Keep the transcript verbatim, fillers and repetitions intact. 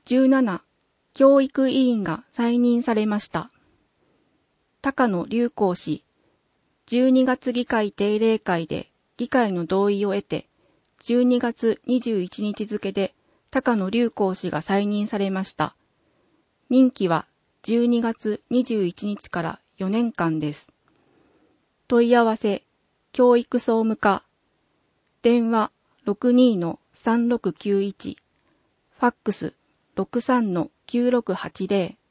じゅうなな、教育委員が再任されました。高野隆光氏、じゅうにがつ議会定例会で議会の同意を得て、じゅうにがつにじゅういちにち付で高野隆光氏が再任されました。任期はじゅうにがつにじゅういちにちからよねんかんです。問い合わせ、教育総務課、電話 ろくにーのさんろくきゅういち、ファックス ろくさんのきゅうろくはちぜろ、